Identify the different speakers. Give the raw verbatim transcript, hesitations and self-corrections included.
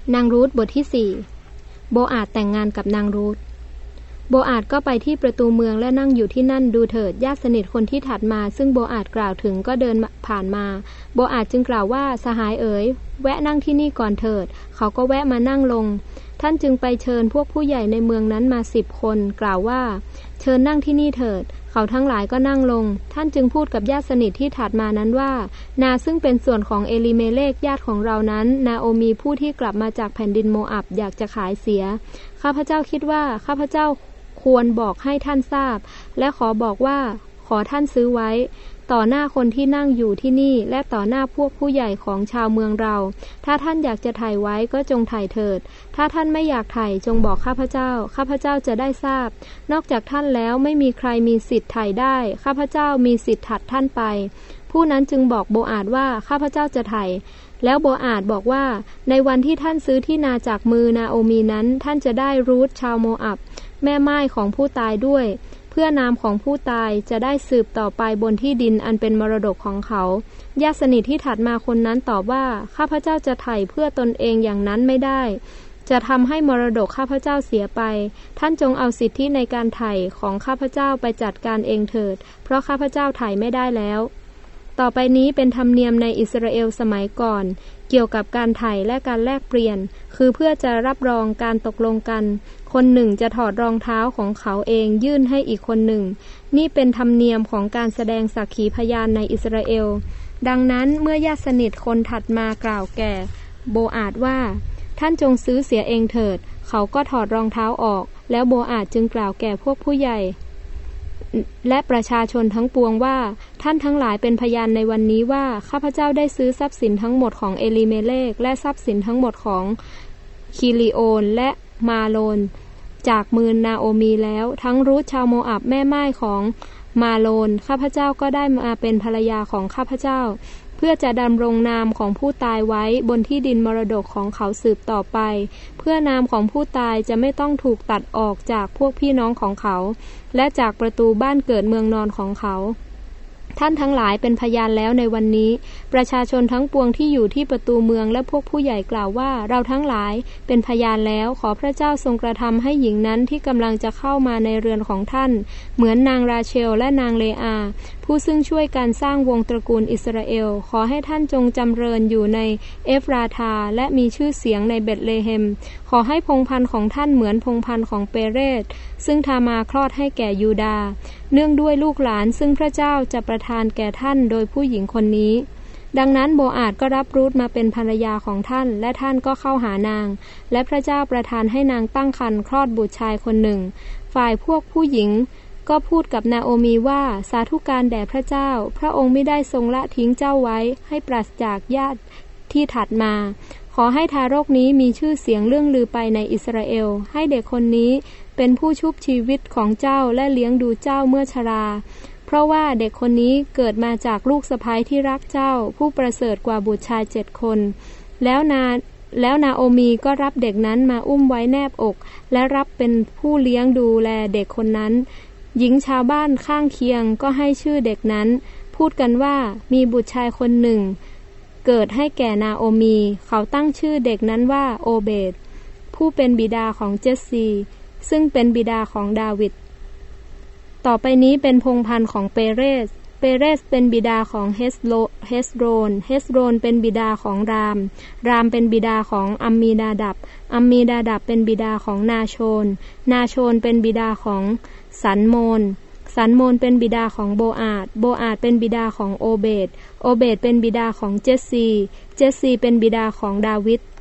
Speaker 1: นางรูธบทที่สี่โบอาซแต่งงานกับนางรูธโบอาซก็ไปที่ประตูเมืองและนั่งอยู่ที่นั่นดูเถิดญาติสนิทคนที่ถัดมาซึ่งโบอาซกล่าวถึงก็เดินผ่านมาโบอาซจึงกล่าวว่าสหายเอ๋ยแวะนั่งที่นี่ก่อนเถิดเขาก็แวะมานั่งลงท่านจึงไปเชิญพวกผู้ใหญ่ในเมืองนั้นมาสิบคนกล่าวว่าเชิญนั่งที่นี่เถิดเขาทั้งหลายก็นั่งลงท่านจึงพูดกับญาติสนิทที่ถัดมานั้นว่านาซึ่งเป็นส่วนของเอลิเมเลกญาติของเรานั้นนาโอมีผู้ที่กลับมาจากแผ่นดินโมอับอยากจะขายเสียข้าพเจ้าคิดว่าข้าพเจ้าควรบอกให้ท่านทราบและขอบอกว่าขอท่านซื้อไว้ต่อหน้าคนที่นั่งอยู่ที่นี่และต่อหน้าพวกผู้ใหญ่ของชาวเมืองเราถ้าท่านอยากจะถ่ายไว้ก็จงถ่ายเถิดถ้าท่านไม่อยากถ่ายจงบอกข้าพเจ้าข้าพเจ้าจะได้ทราบนอกจากท่านแล้วไม่มีใครมีสิทธิ์ถ่ายได้ข้าพเจ้ามีสิทธิ์ถัดท่านไปผู้นั้นจึงบอกโบอาซว่าข้าพเจ้าจะถ่ายแล้วโบอาซบอกว่าในวันที่ท่านซื้อที่นาจากมือนาโอมีนั้นท่านจะได้รูธชาวโมอับแม่ม่ายของผู้ตายด้วยเพื่อนามของผู้ตายจะได้สืบต่อไปบนที่ดินอันเป็นมรดกของเขาญาติสนิทที่ถัดมาคนนั้นตอบว่าข้าพเจ้าจะไถ่เพื่อตนเองอย่างนั้นไม่ได้จะทำให้มรดกข้าพเจ้าเสียไปท่านจงเอาสิทธิในการไถ่ของข้าพเจ้าไปจัดการเองเถิดเพราะข้าพเจ้าไถ่ไม่ได้แล้วต่อไปนี้เป็นธรรมเนียมในอิสราเอลสมัยก่อนเกี่ยวกับการไถ่และการแลกเปลี่ยนคือเพื่อจะรับรองการตกลงกันคนหนึ่งจะถอดรองเท้าของเขาเองยื่นให้อีกคนหนึ่งนี่เป็นธรรมเนียมของการแสดงสักขีพยานในอิสราเอลดังนั้นเมื่อญาติสนิทคนถัดมากล่าวแก่โบอาซว่าท่านจงซื้อเสียเองเถิดเขาก็ถอดรองเท้าออกแล้วโบอาซจึงกล่าวแก่พวกผู้ใหญ่และประชาชนทั้งปวงว่าท่านทั้งหลายเป็นพยานในวันนี้ว่าข้าพเจ้าได้ซื้อทรัพย์สินทั้งหมดของเอลิเมเลกและทรัพย์สินทั้งหมดของคิลิโอนและมาโลนจากมือนาโอมีแล้วทั้งรูธชาวโมอับแม่ม่ายของมาโลนข้าพเจ้าก็ได้มาเป็นภรรยาของข้าพเจ้าเพื่อจะดำรงนามของผู้ตายไว้บนที่ดินมรดกของเขาสืบต่อไปเพื่อนามของผู้ตายจะไม่ต้องถูกตัดออกจากพวกพี่น้องของเขาและจากประตูบ้านเกิดเมืองนอนของเขาท่านทั้งหลายเป็นพยานแล้วในวันนี้ประชาชนทั้งปวงที่อยู่ที่ประตูเมืองและพวกผู้ใหญ่กล่าวว่าเราทั้งหลายเป็นพยานแล้วขอพระเจ้าทรงกระทำให้หญิงนั้นที่กำลังจะเข้ามาในเรือนของท่านเหมือนนางราเชลและนางเลอาผู้ซึ่งช่วยกันสร้างวงตระกูลอิสราเอลขอให้ท่านจงจำเริญอยู่ในเอฟราธาและมีชื่อเสียงในเบธเลเฮมขอให้พงศ์พันธุ์ของท่านเหมือนพงศ์พันธุ์ของเปเรสซึ่งทามาคลอดให้แก่ยูดาห์เนื่องด้วยลูกหลานซึ่งพระเจ้าจะประทานแก่ท่านโดยผู้หญิงคนนี้ดังนั้นโบอาซก็รับรูธมาเป็นภรรยาของท่านและท่านก็เข้าหานางและพระเจ้าประทานให้นางตั้งครรภ์คลอดบุตรชายคนหนึ่งฝ่ายพวกผู้หญิงก็พูดกับนาโอมีว่าสาธุการแด่พระเจ้าพระองค์ไม่ได้ทรงละทิ้งเจ้าไว้ให้ปราศจากญาติที่ถัดมาขอให้ทารกนี้มีชื่อเสียงเรื่องลือไปในอิสราเอลให้เด็กคนนี้เป็นผู้ชุบชีวิตของเจ้าและเลี้ยงดูเจ้าเมื่อชราเพราะว่าเด็กคนนี้เกิดมาจากลูกสะใภ้ที่รักเจ้าผู้ประเสริฐกว่าบุตรชายเจ็ดคนแล้วนาแล้วนาโอมีก็รับเด็กนั้นมาอุ้มไว้แนบอกและรับเป็นผู้เลี้ยงดูแลเด็กคนนั้นหญิงชาวบ้านข้างเคียงก็ให้ชื่อเด็กนั้นพูดกันว่ามีบุตรชายคนหนึ่งเกิดให้แก่นาโอมีเขาตั้งชื่อเด็กนั้นว่าโอเบดผู้เป็นบิดาของเจสซีซึ่งเป็นบิดาของดาวิดต่อไปนี้เป็นพงศ์พันธุ์ของเปเรสเปเรสเป็นบิดาของเฮสโลเฮสโรนเฮสโรนเป็นบิดาของรามรามเป็นบิดาของอัมมีนาดับอัมมีนาดับเป็นบิดาของนาโชนนาโชนเป็นบิดาของสันโมนสันโมนเป็นบิดาของโบอาซโบอาซเป็นบิดาของโอเบดโอเบดเป็นบิดาของเจสซีเจสซีเป็นบิดาของดาวิด